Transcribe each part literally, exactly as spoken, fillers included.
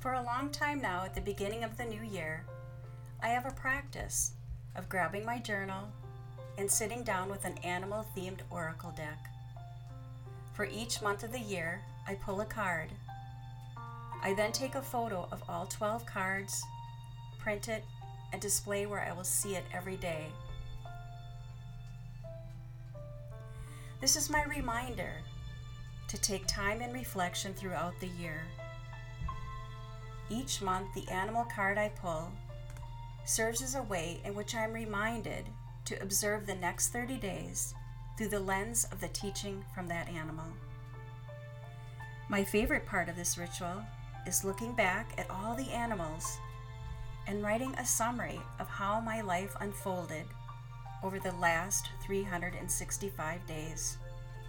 For a long time now, at the beginning of the new year, I have a practice of grabbing my journal and sitting down with an animal-themed oracle deck. For each month of the year, I pull a card. I then take a photo of all twelve cards, print it, and display where I will see it every day. This is my reminder to take time and reflection throughout the year. Each month, the animal card I pull serves as a way in which I am reminded to observe the next thirty days through the lens of the teaching from that animal. My favorite part of this ritual is looking back at all the animals and writing a summary of how my life unfolded over the last three hundred sixty-five days.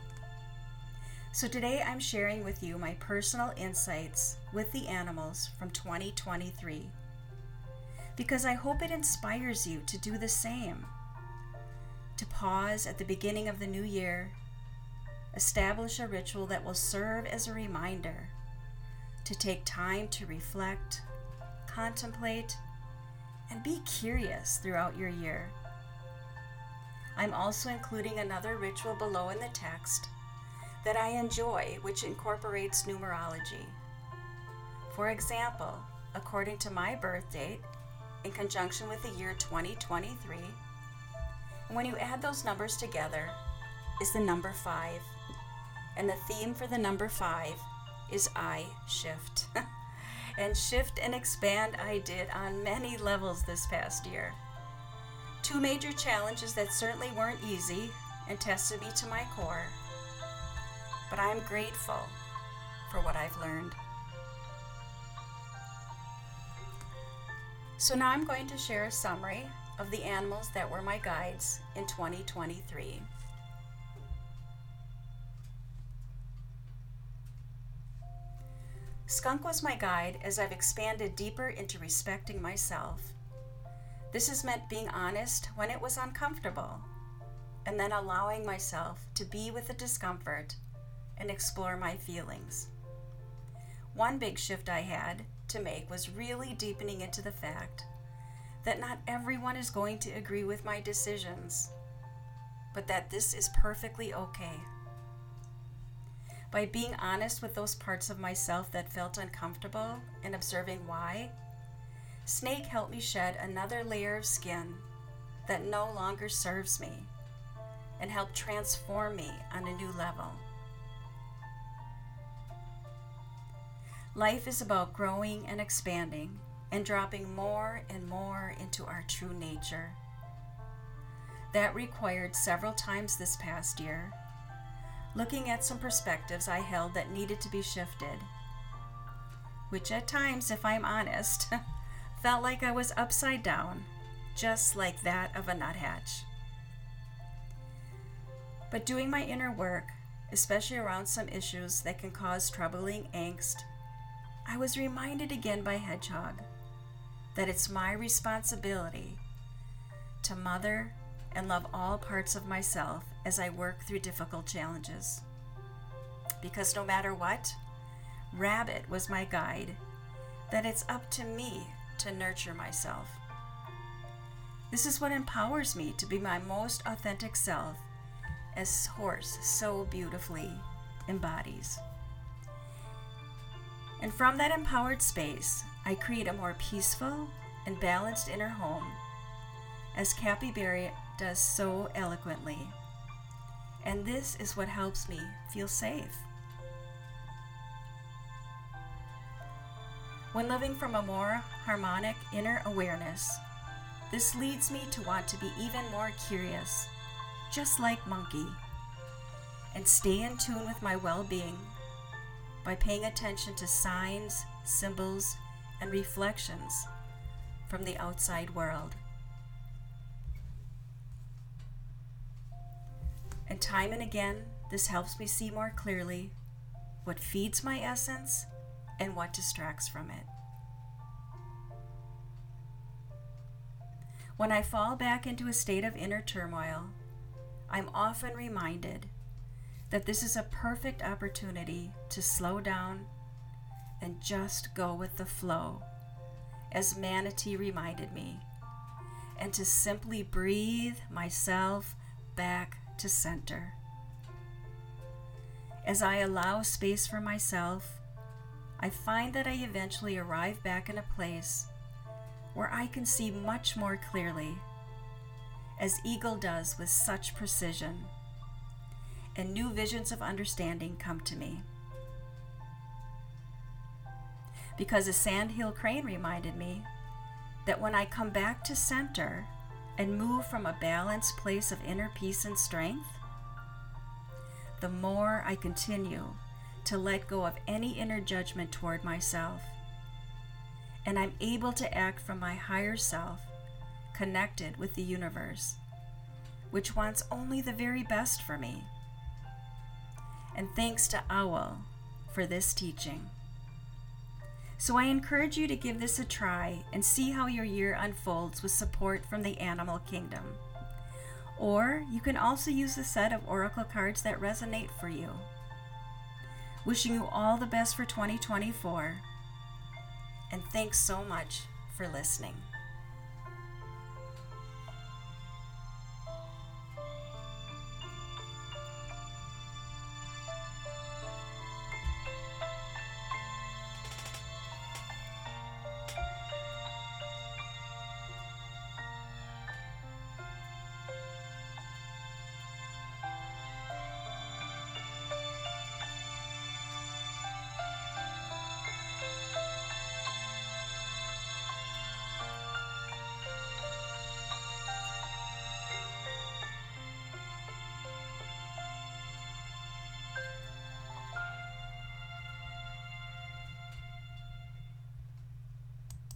So today I'm sharing with you my personal insights with the animals from twenty twenty-three, because I hope it inspires you to do the same, to pause at the beginning of the new year, establish a ritual that will serve as a reminder to take time to reflect, contemplate, and be curious throughout your year. I'm also including another ritual below in the text that I enjoy, which incorporates numerology. For example, according to my birth date, in conjunction with the year twenty twenty-three, when you add those numbers together is the number five. And the theme for the number five is I shift. And shift and expand I did on many levels this past year. Two major challenges that certainly weren't easy and tested me to my core. But I'm grateful for what I've learned. So now I'm going to share a summary of the animals that were my guides in twenty twenty-three. Skunk was my guide as I've expanded deeper into respecting myself. This has meant being honest when it was uncomfortable, and then allowing myself to be with the discomfort and explore my feelings. One big shift I had to make was really deepening into the fact that not everyone is going to agree with my decisions, but that this is perfectly okay. By being honest with those parts of myself that felt uncomfortable and observing why, Snake helped me shed another layer of skin that no longer serves me and helped transform me on a new level. Life is about growing and expanding and dropping more and more into our true nature. That required several times this past year, looking at some perspectives I held that needed to be shifted, which at times, if I'm honest, felt like I was upside down, just like that of a nuthatch. But doing my inner work, especially around some issues that can cause troubling angst, I was reminded again by Hedgehog that it's my responsibility to mother and love all parts of myself as I work through difficult challenges. Because no matter what, Rabbit was my guide, that it's up to me to nurture myself. This is what empowers me to be my most authentic self, as Horse so beautifully embodies. And from that empowered space, I create a more peaceful and balanced inner home, as Capybara does so eloquently. And this is what helps me feel safe. When living from a more harmonic inner awareness, this leads me to want to be even more curious, just like Monkey, and stay in tune with my well-being by paying attention to signs, symbols, and reflections from the outside world. And time and again, this helps me see more clearly what feeds my essence and what distracts from it. When I fall back into a state of inner turmoil, I'm often reminded that this is a perfect opportunity to slow down and just go with the flow, as Manatee reminded me, and to simply breathe myself back to center. As I allow space for myself, I find that I eventually arrive back in a place where I can see much more clearly, as Eagle does with such precision, and new visions of understanding come to me. Because a sandhill crane reminded me that when I come back to center and move from a balanced place of inner peace and strength, the more I continue to let go of any inner judgment toward myself, and I'm able to act from my higher self, connected with the universe, which wants only the very best for me. And thanks to Owl for this teaching. So I encourage you to give this a try and see how your year unfolds with support from the animal kingdom. Or you can also use a set of oracle cards that resonate for you. Wishing you all the best for twenty twenty-four, and thanks so much for listening.